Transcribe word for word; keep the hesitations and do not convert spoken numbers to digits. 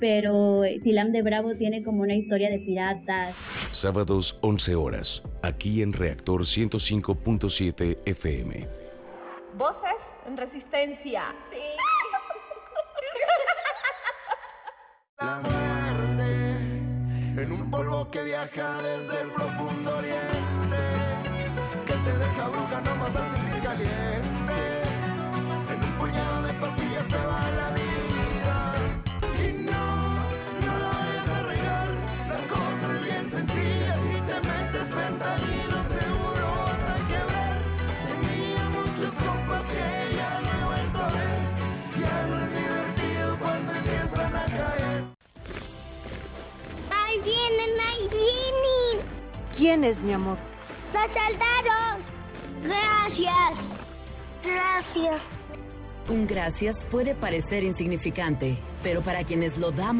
pero Tilam de Bravo tiene como una historia de piratas. Sábados once horas, aquí en Reactor ciento cinco punto siete F M. Voces en resistencia. Sí. La muerte en un polvo que viaja desde el profundo oriente, que te deja bruja nomás al sentir caliente. En un puñado de pastillas se va la vida. Y no, no la vayas a regar. La cosa es bien sencilla. Si te metes fentanilo seguro vas a quebrar. Tenía muchos compas que ya no he vuelto a ver. Ya no es divertido cuando empiezan a caer. ¡Ahí vienen, ahí vienen! ¿Quién es, mi amor? ¡Los soldados! ¡Gracias! ¡Gracias! Un gracias puede parecer insignificante, pero para quienes lo damos